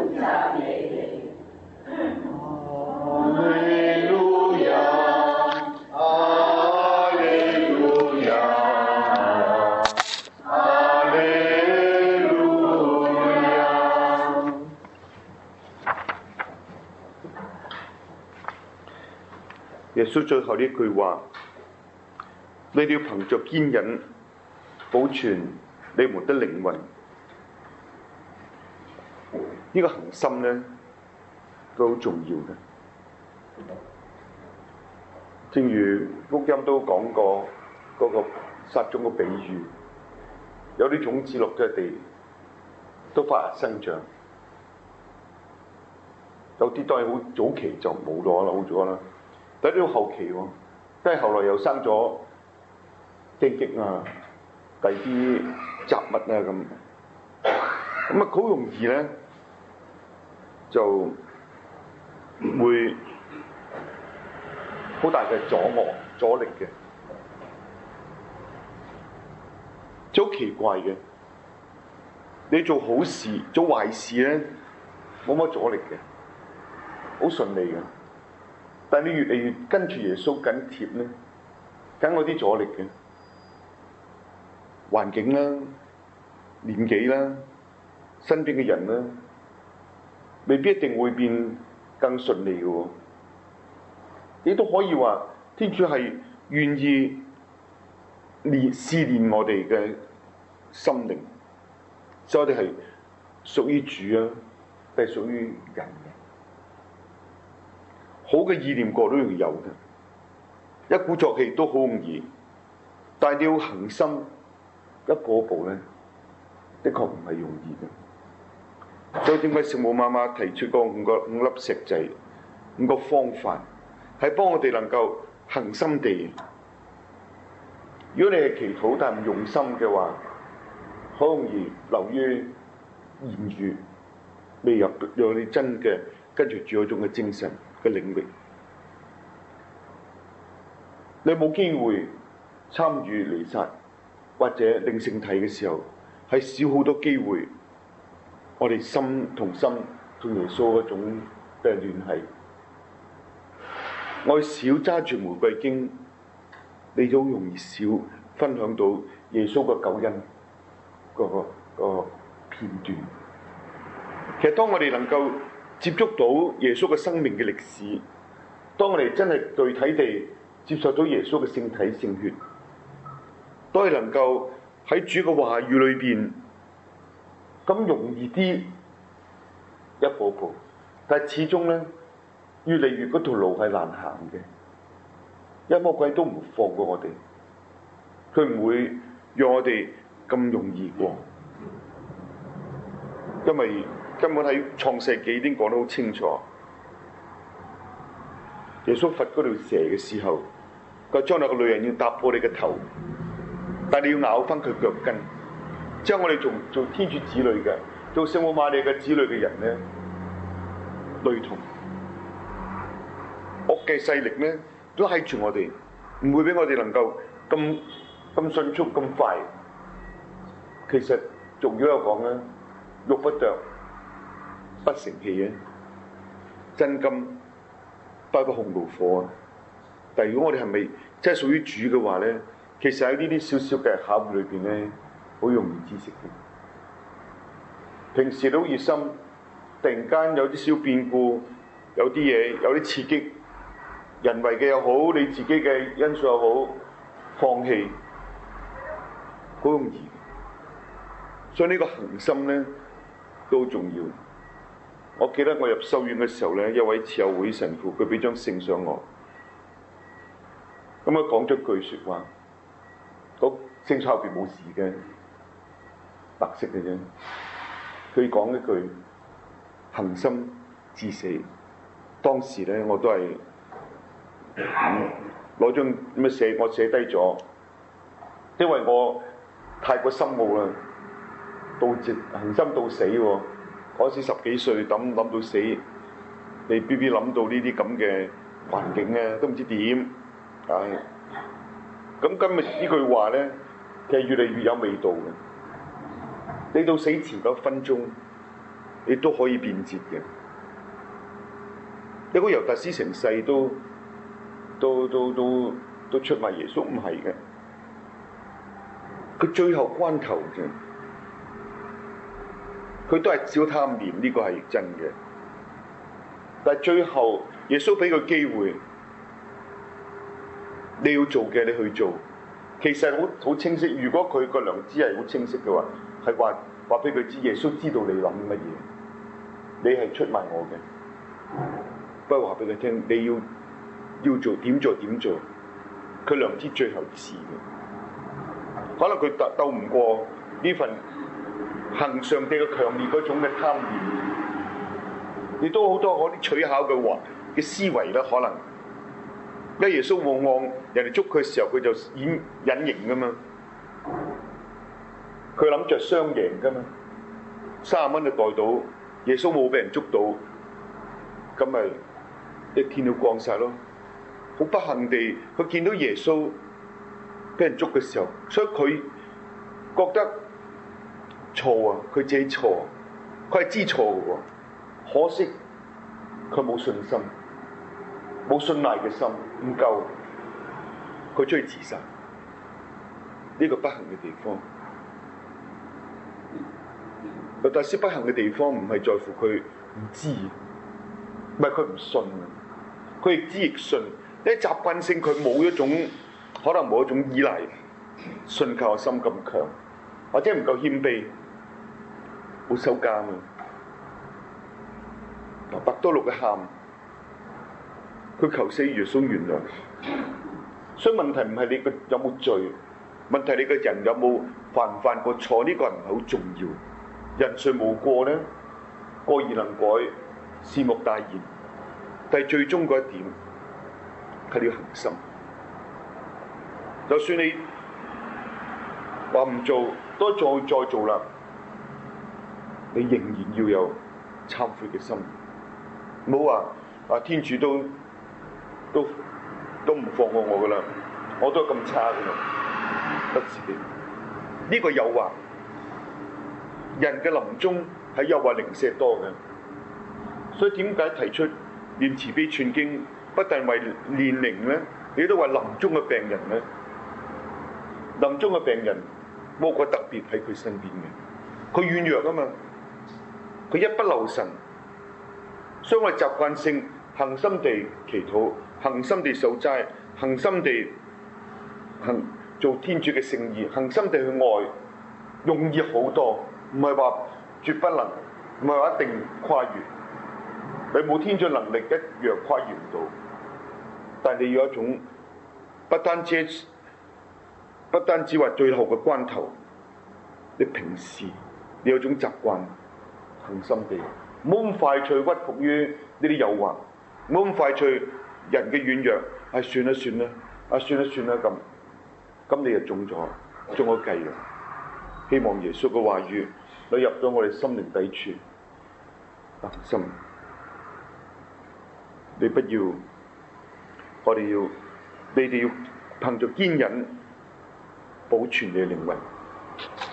讚美你。 哈利路亞，哈利路亞，哈利路亞。耶穌最後呢句話，你哋要憑着堅忍保存你們的靈魂。呢個恒心呢，都好重要嘅。正如福音都講過嗰個撒種嘅比喻，有啲種子落嘅地都發芽生長，有啲都係好早期就冇咗啦，好咗啦。但係呢個後期喎，即係後來又生咗荊棘啊、第啲雜物啊咁，咁啊好容易咧就會好大嘅阻力嘅，就好奇怪嘅。你做好事做壞事咧冇乜阻力嘅，好順利嘅。但係你越嚟越跟住耶穌緊貼咧，梗有啲阻力嘅。環境啦、年紀啦、身邊嘅人啦，未必一定會變更順利嘅喎。你都可以話天主係願意試煉我哋嘅心靈，所以我哋係屬於主啊，定係屬於人嘅？好嘅意念個都容易有嘅，一鼓作氣都好容易，但係你要恒心一步一步咧，的確唔係容易嘅。所以點解聖母媽媽提出嗰五粒石仔5個方法，係幫我哋能夠恒心地。如果你係祈禱但唔用心嘅話，好容易流於言語，未入讓你真嘅跟住住嗰種嘅精神嘅領域。你冇機會參與彌撒或者領聖體嘅時候，係少好多機會。我哋心同耶穌嗰種嘅聯繫，我少揸住玫瑰經，你都容易少分享到耶穌嘅救恩嗰個片段。其實當我哋能夠接觸到耶穌嘅生命嘅歷史，當我哋真係具體地接受到耶穌嘅聖體聖血，都係能夠喺主嘅話語裏邊咁容易啲一步一步，但係始終咧越嚟越嗰條路係難行嘅，因為魔鬼都唔放過我哋，佢唔會讓我哋咁容易過，因為根本喺創世紀已經講得好清楚，耶穌罰嗰條蛇嘅時候，佢將來個女人要踏破你嘅頭，但你要咬翻佢腳跟。即係我哋做天主子女嘅，做聖母瑪利亞嘅子女嘅人咧，類同惡嘅勢力咧都喺住我哋，唔會俾我哋能夠咁迅速咁快。其實仲要有講咧，玉不琢不成器啊，真金不過紅爐火啊。但係如果我哋係咪真係屬於主嘅話咧，其實喺呢啲少少嘅考驗裏邊咧，好容易知識嘅。平時都熱心，突然間有啲小變故，有啲嘢有啲刺激，人為嘅又好，你自己嘅因素又好，放棄好容易。所以呢個恒心咧都好重要。我記得我入修院嘅時候咧，一位慈幼會神父佢俾張聖上我，咁啊講咗句説話，嗰聖上後邊冇事嘅，白色嘅啫。佢講一句恒心至死。當時咧我都係攞張咁樣寫，我寫低咗，因為我太過深奧啦，恒心到死喎。嗰時10幾歲，諗到死，你 BB 諗到呢啲咁嘅環境咧，都唔知點。咁今日呢句話咧，其實越嚟越有味道嘅。你到死前嗰1分鐘， 你都可以變節嘅。你估猶達斯成世都出賣耶穌？唔係嘅，佢最後關頭啫，佢都係小貪念，呢個係真嘅。但係最後耶穌俾個機會，你要做嘅你去做，其實好清晰。如果佢個良知係好清晰嘅話，係話俾佢知，耶穌知道你諗乜嘢，你係出賣我嘅。不過話俾佢聽，你要做點做點做，佢良知最後知嘅。可能佢鬥唔過呢份恆常地嘅強烈嗰種嘅貪念，亦都好多嗰啲取巧嘅思維啦。可能因為耶穌往往人哋捉佢嘅時候，佢就隱形噶嘛，佢諗着雙贏噶嘛，30蚊就袋到，耶穌冇俾人捉到，咁咪一天都光晒咯。好不幸地，佢見到耶穌俾人捉嘅時候，所以佢覺得錯啊，佢自己錯，佢係知錯嘅喎。可惜佢冇信心，冇信賴嘅心唔夠，佢出去自殺。呢個不幸嘅地方，猶達斯不幸嘅地方唔係在乎佢唔知，唔係佢唔信，佢亦知亦信。因為習慣性佢冇一種，可能冇一種依賴、信靠嘅心咁強，或者唔夠謙卑，好收監啊！伯多祿嘅喊，佢求死耶穌原諒。所以問題唔係你有冇罪，問題你個人有冇犯唔犯過錯，呢個唔係好重要。人誰無過呢？過而能改，善莫大焉。但係最終嗰一點，係你要恆心。就算你話唔做，都再做啦，你仍然要有懺悔嘅心。唔好話天主都唔放過我噶啦，我都咁差噶啦，不是的。呢個誘惑，人嘅臨終係誘惑零舍多嘅，所以點解提出念慈悲串經？不但為年齡咧，你都為臨終嘅病人咧。臨終嘅病人，魔鬼特別喺佢身邊嘅，佢軟弱啊嘛，佢一不留神，所以我哋習慣性恆心地祈禱，恆心地守齋，恆心地做天主嘅聖意，恆心地去愛，容易好多，唔係話絕不能，唔係話一定跨越。你冇天主能力一樣跨越唔到，但係你要一種不單止話最後嘅關頭，你平時你有種習慣，恆心地，唔好咁快脆屈服於呢啲誘惑，唔好咁快脆人嘅軟弱，算啦算啦咁你就中咗計啦。希望耶穌嘅話語你入到我哋心靈底處，恆心。你哋要憑着堅忍保存你嘅靈魂。